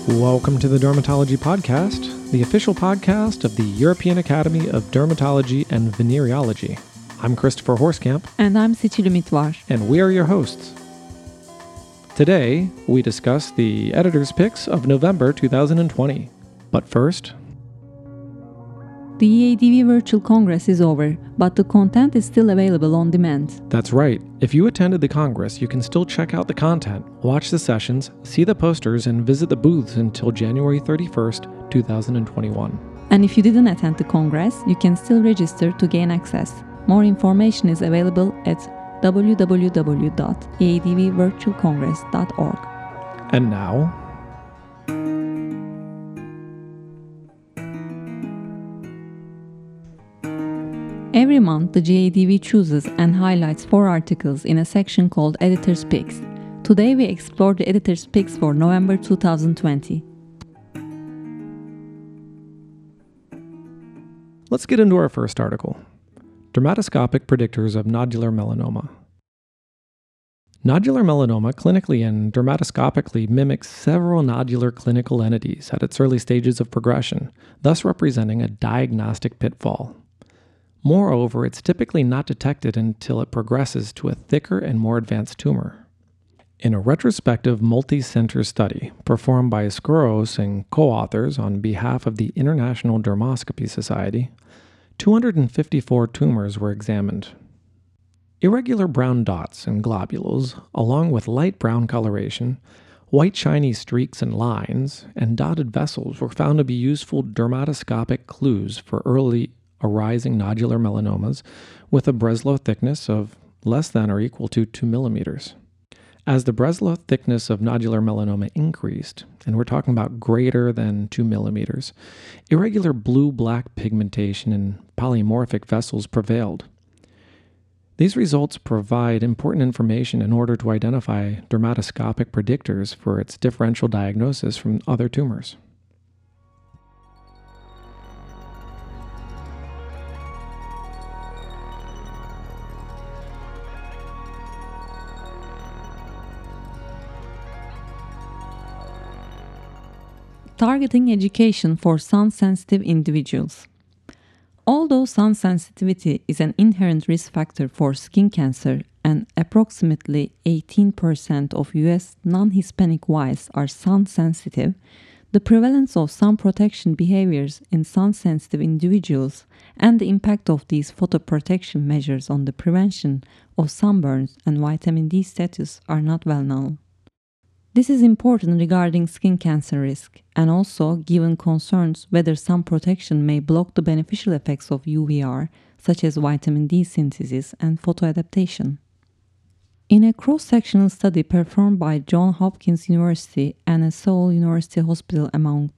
Welcome to the Dermatology Podcast, the official podcast of the European Academy of Dermatology and Venereology. I'm Christopher Horskamp. And I'm Seçil Ümitvar. And we are your hosts. Today, we discuss the editor's picks of November 2020. But first, the EADV Virtual Congress is over, but the content is still available on demand. That's right. If you attended the Congress, you can still check out the content, watch the sessions, see the posters, and visit the booths until January 31st, 2021. And if you didn't attend the Congress, you can still register to gain access. More information is available at www.eadvvirtualcongress.org. And now, every month, the JADV chooses and highlights 4 articles in a section called Editor's Picks. Today, we explore the Editor's Picks for November 2020. Let's get into our first article. Dermatoscopic Predictors of Nodular Melanoma. Nodular melanoma clinically and dermatoscopically mimics several nodular clinical entities at its early stages of progression, thus representing a diagnostic pitfall. Moreover, it's typically not detected until it progresses to a thicker and more advanced tumor. In a retrospective multi-center study performed by Skouros and co-authors on behalf of the International Dermoscopy Society, 254 tumors were examined. Irregular brown dots and globules, along with light brown coloration, white shiny streaks and lines, and dotted vessels were found to be useful dermatoscopic clues for early arising nodular melanomas with a Breslow thickness of less than or equal to 2 millimeters. As the Breslow thickness of nodular melanoma increased, and we're talking about greater than 2 millimeters, irregular blue-black pigmentation and polymorphic vessels prevailed. These results provide important information in order to identify dermatoscopic predictors for its differential diagnosis from other tumors. Targeting education for sun-sensitive individuals. Although sun sensitivity is an inherent risk factor for skin cancer and approximately 18% of US non-Hispanic whites are sun-sensitive, the prevalence of sun protection behaviors in sun-sensitive individuals and the impact of these photoprotection measures on the prevention of sunburns and vitamin D status are not well known. This is important regarding skin cancer risk and also given concerns whether sun protection may block the beneficial effects of UVR, such as vitamin D synthesis and photoadaptation. In a cross-sectional study performed by Johns Hopkins University and a Seoul University Hospital among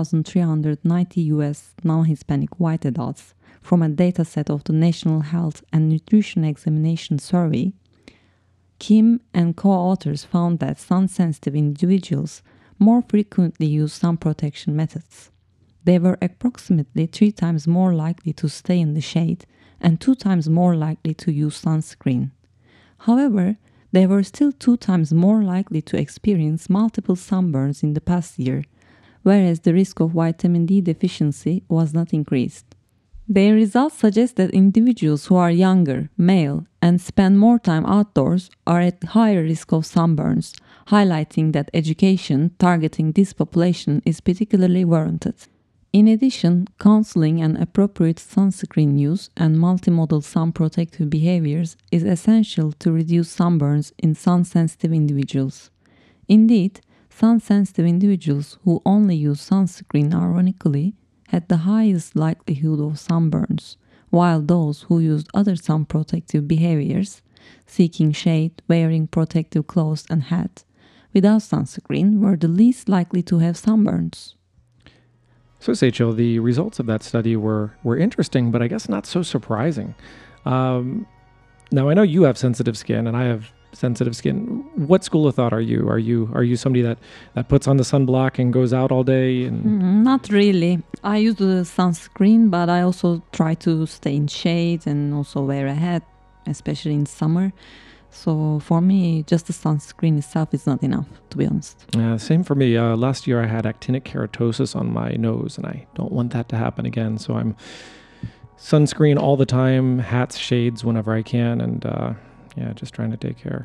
2,390 US non-Hispanic white adults from a dataset of the National Health and Nutrition Examination Survey, Kim and co-authors found that sun-sensitive individuals more frequently use sun protection methods. They were approximately 3 times more likely to stay in the shade and 2 times more likely to use sunscreen. However, they were still 2 times more likely to experience multiple sunburns in the past year, whereas the risk of vitamin D deficiency was not increased. Their results suggest that individuals who are younger, male, and spend more time outdoors are at higher risk of sunburns, highlighting that education targeting this population is particularly warranted. In addition, counseling and appropriate sunscreen use and multimodal sun protective behaviors is essential to reduce sunburns in sun-sensitive individuals. Indeed, sun-sensitive individuals who only use sunscreen ironically had the highest likelihood of sunburns, while those who used other sun protective behaviors, seeking shade, wearing protective clothes and hat, without sunscreen were the least likely to have sunburns. So, Seçil, the results of that study were interesting, but I guess not so surprising. Now, I know you have sensitive skin, and I have sensitive skin. What school of thought are you? Are you somebody that puts on the sunblock and goes out all day? And not really. I use the sunscreen, but I also try to stay in shade and also wear a hat, especially in summer. So for me, just the sunscreen itself is not enough, to be honest. Same for me. Last year I had actinic keratosis on my nose, and I don't want that to happen again. So I'm sunscreen all the time, hats, shades whenever I can, and just trying to take care.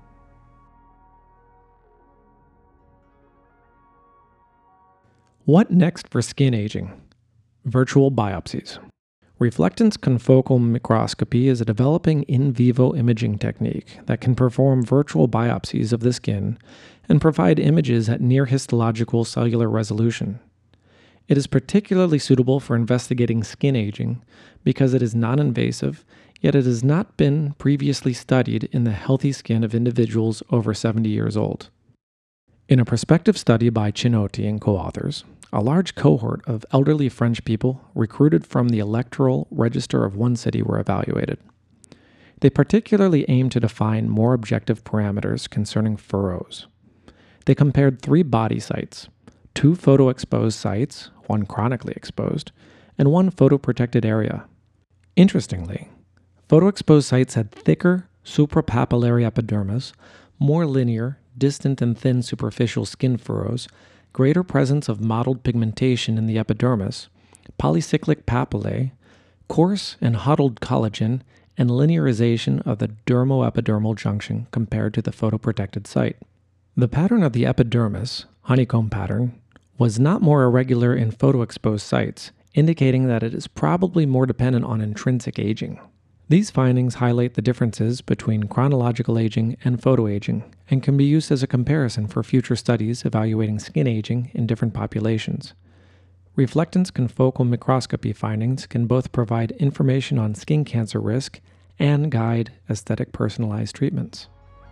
What next for skin aging? Virtual biopsies. Reflectance confocal microscopy is a developing in vivo imaging technique that can perform virtual biopsies of the skin and provide images at near histological cellular resolution. It is particularly suitable for investigating skin aging because it is non-invasive, yet it has not been previously studied in the healthy skin of individuals over 70 years old. In a prospective study by Chinotti and co-authors, a large cohort of elderly French people recruited from the electoral register of one city were evaluated. They particularly aimed to define more objective parameters concerning furrows. They compared 3 body sites, 2 photoexposed sites, 1 chronically exposed, and 1 photoprotected area. Interestingly, photoexposed sites had thicker suprapapillary epidermis, more linear, distant and thin superficial skin furrows, greater presence of mottled pigmentation in the epidermis, polycyclic papillae, coarse and huddled collagen, and linearization of the dermoepidermal junction compared to the photoprotected site. The pattern of the epidermis, honeycomb pattern, was not more irregular in photoexposed sites, indicating that it is probably more dependent on intrinsic aging. These findings highlight the differences between chronological aging and photoaging and can be used as a comparison for future studies evaluating skin aging in different populations. Reflectance confocal microscopy findings can both provide information on skin cancer risk and guide aesthetic personalized treatments.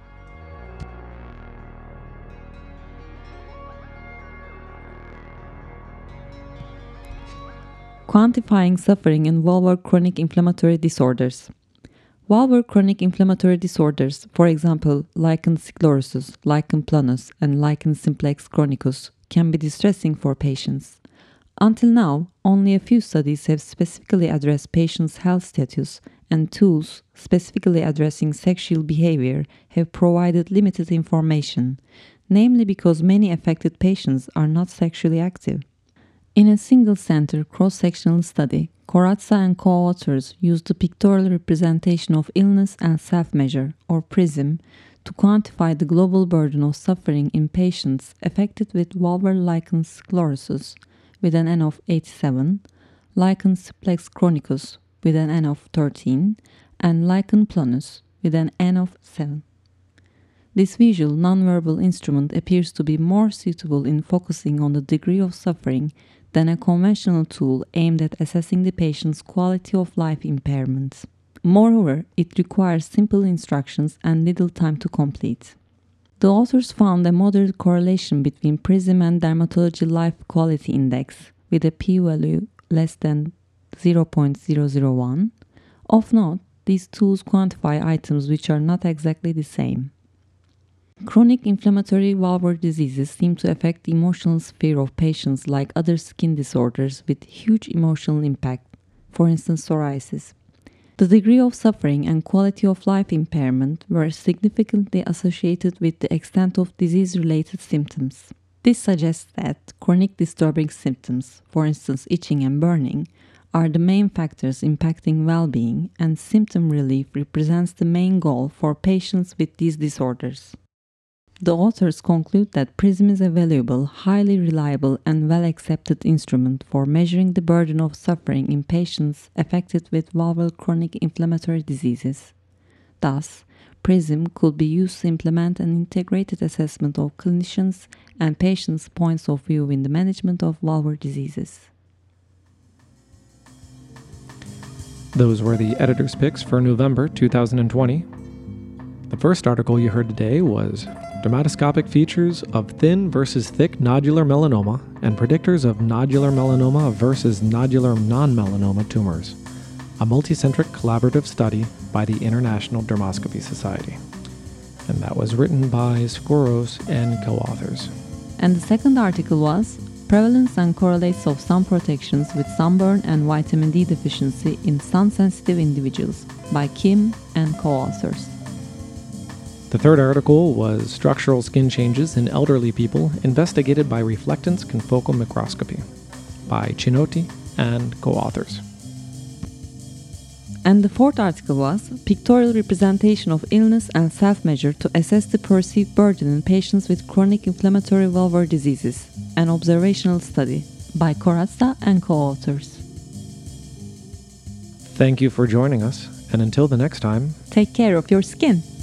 Quantifying suffering in vulvar chronic inflammatory disorders. Vulvar chronic inflammatory disorders, for example, lichen sclerosus, lichen planus, and lichen simplex chronicus, can be distressing for patients. Until now, only a few studies have specifically addressed patients' health status, and tools specifically addressing sexual behavior have provided limited information, namely because many affected patients are not sexually active. In a single-center cross-sectional study, Corazza and co-authors used the pictorial representation of illness and self-measure, or PRISM, to quantify the global burden of suffering in patients affected with vulvar lichen sclerosus with an N of 87, lichen simplex chronicus with an N of 13, and lichen planus with an N of 7. This visual nonverbal instrument appears to be more suitable in focusing on the degree of suffering than a conventional tool aimed at assessing the patient's quality of life impairments. Moreover, it requires simple instructions and little time to complete. The authors found a moderate correlation between PRISM and Dermatology Life Quality Index, with a p-value less than 0.001. Of note, these tools quantify items which are not exactly the same. Chronic inflammatory vulvar diseases seem to affect the emotional sphere of patients like other skin disorders with huge emotional impact, for instance psoriasis. The degree of suffering and quality of life impairment were significantly associated with the extent of disease-related symptoms. This suggests that chronic disturbing symptoms, for instance itching and burning, are the main factors impacting well-being, and symptom relief represents the main goal for patients with these disorders. The authors conclude that PRISM is a valuable, highly reliable, and well-accepted instrument for measuring the burden of suffering in patients affected with vulvar chronic inflammatory diseases. Thus, PRISM could be used to implement an integrated assessment of clinicians' and patients' points of view in the management of vulvar diseases. Those were the editor's picks for November 2020. The first article you heard today was Dermatoscopic Features of Thin versus Thick Nodular Melanoma and Predictors of Nodular Melanoma versus Nodular Non-Melanoma Tumors, a multicentric collaborative study by the International Dermoscopy Society. And that was written by Skouros and co-authors. And the second article was Prevalence and Correlates of Sun Protections with Sunburn and Vitamin D Deficiency in Sun-Sensitive Individuals by Kim and co-authors. The third article was Structural Skin Changes in Elderly People Investigated by Reflectance Confocal Microscopy by Chinotti and co-authors. And the fourth article was Pictorial Representation of Illness and Self-Measure to Assess the Perceived Burden in Patients with Chronic Inflammatory Valvular Diseases, an Observational Study by Corazza and co-authors. Thank you for joining us, and until the next time, Take care of your skin.